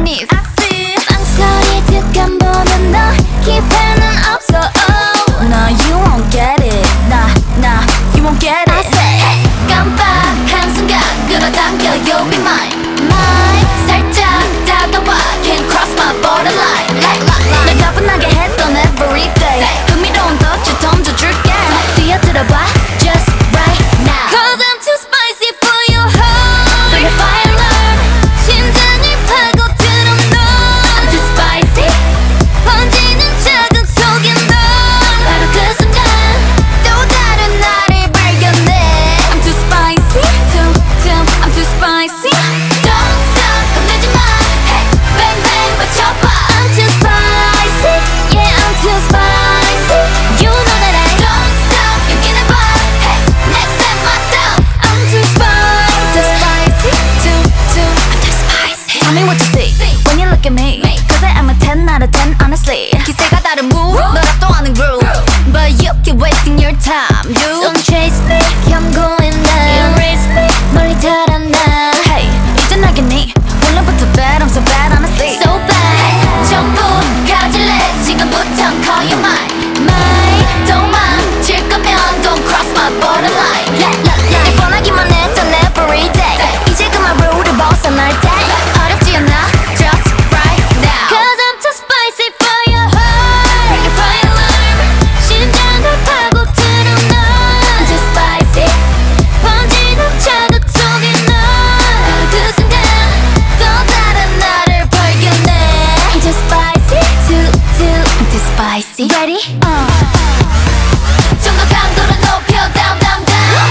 underneath. 망설일 듯 안 보는 너 기회는 없어. No, you won't get it. Nah, you won't get it. I say 깜빡한 순간 끌어당겨 you'll be mine. 살짝 다가와 can't cross my borderline. 날 가뿐하게 했던 everyday 흥미로운 덫을 던져줄게. 뛰어들어봐 just right now. Cause I'm too spicy for your heart. Bring the fire alarm. 심장을 파고들어 너. I'm too spicy. 번지는 자극 속에 너. 바로 그 순간 또 다른 나를 발견해. I'm too spicy. I'm too spicy. Don't stop 겁내지 마. Hey, bang bang 외쳐봐. I'm too spicy. Yeah, I'm too spicy. You know that I don't stop 용기내봐. Hey, next step myself. I'm too spicy. I'm too spicy. Tell me what you see when you look at me. Cause I am a 10 out of 10 honestly. 기세가 다른 move 너랍도 아는 groove. But you keep wasting your time, dude. Don't chase me 경고해 나. Erase me 멀리 달아나. Hey, 이제 나겠니? 원래부터 bad, I'm so bad honestly. So bad 전부 가질래 지금부턴 call you mine. 도망칠 거면 don't cross my borderline. 날 뻔하기만 했던 everyday 이제 그만 룰을 벗어날 때 어렵지 않아 just right now. Cause I'm too spicy for your heart. Bring the fire alarm. 심장을 파고들어 너. I'm too spicy. 번지는 자극 속에 너. 바로 그 순간 또 다른 나를 발견해. I'm too spicy. I'm too spicy. Ready? 좀 더 강도를 높여 down down down.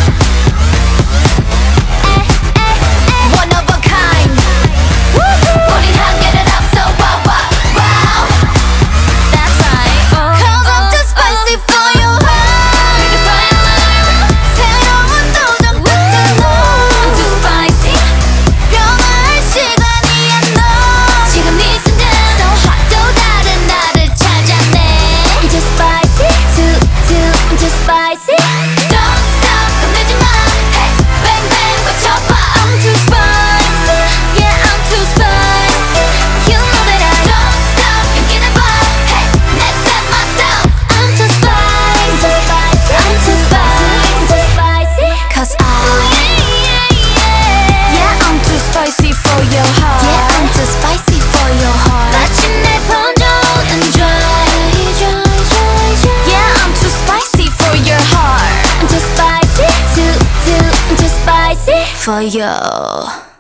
One of a kind. 우린 한계를 앞서 wow wow wow. That's right. Cause I'm too spicy for your heart. Bring the fire alarm. 새로운 도전 끝에 너. I'm too spicy. 변화할 시간이야 너. 지금 이 순간 so hot. 또 다른 나를 찾아내. I'm too spicy. I'm too spicy. Don't stop 겁내지 마. Hey, bang bang 외쳐봐. I'm too spicy. Yeah, I'm too spicy. You know that I don't stop 용기내봐. Hey, next step myself. I'm too spicy. I'm too spicy. Cause yeah, I'm too spicy for your heart. Yeah, I'm too spicy for your heart. 마침내 번져오는 dry. Yeah, I'm too spicy for your heart. I'm too spicy. I'm too spicy for you.